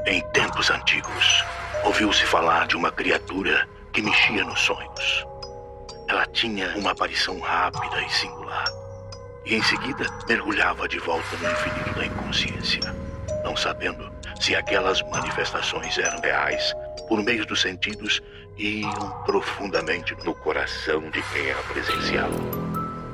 Em tempos antigos, ouviu-se falar de uma criatura que mexia nos sonhos. Ela tinha uma aparição rápida e singular, e em seguida mergulhava de volta no infinito da inconsciência, não sabendo se aquelas manifestações eram reais, por meio dos sentidos, e iam profundamente no coração de quem a presenciava.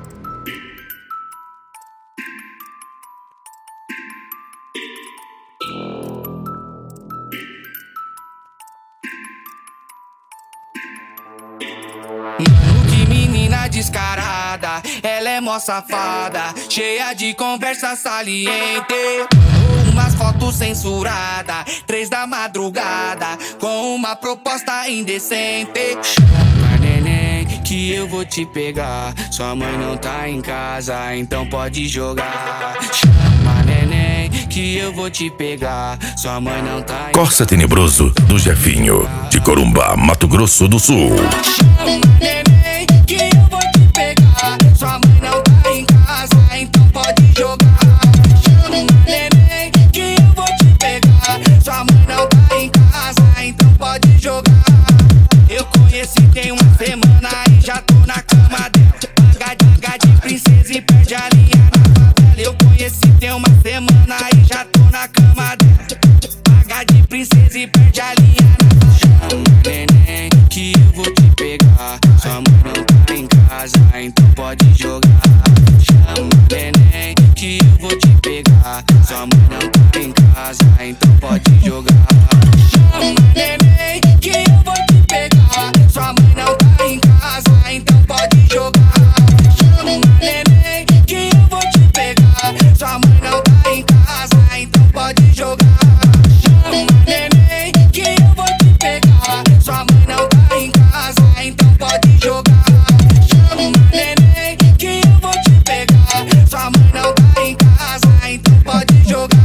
Que menina descarada, ela é mó safada, cheia de conversa saliente. Umas fotos censuradas, 3 da madrugada, com uma proposta indecente. Chama, neném, que eu vou te pegar. Sua mãe não tá em casa, então pode jogar. Chama, neném, que eu vou te pegar. Sua mãe não tá em Corsa Tenebroso do Jefinho, de Corumbá, Mato Grosso do Sul. Chama, neném, que eu vou te pegar. Sua mãe não tá em casa, então pode jogar. Chama, neném, que eu vou te pegar. Sua mãe não tá em casa, então pode jogar. Eu conheci tem uma semana e já tô na cama dela. Paga de princesa e perde a linha na favela. Eu conheci tem uma semana e já tô na cama dela. Paga de princesa e perde a linha na favela. Chama, neném, que eu vou te pegar. Sua mãe não tá em casa, então pode jogar. Chama, neném, que eu vou te pegar. Sua mãe não tá em casa, então pode jogar. Chama, neném, que eu vou te pegar. Sua mãe não tá em casa, então pode jogar. Chama, neném, que eu vou te pegar. Sua mãe não tá em casa, então pode jogar. Chama, neném, que eu vou te pegar. Sua mãe não tá em casa, então pode jogar. Chama, neném, que eu vou te pegar. Sua mãe não tá em casa, então pode jogar.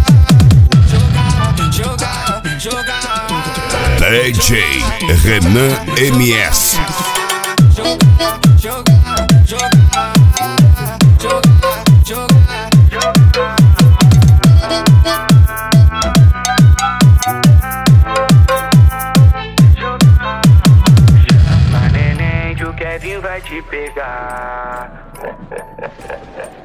Jogar, jogar, jogar. DJ Renan MS. Jogar, jogar, jogar, jogar, jogar. Chama, neném, que o Kevin vai te pegar.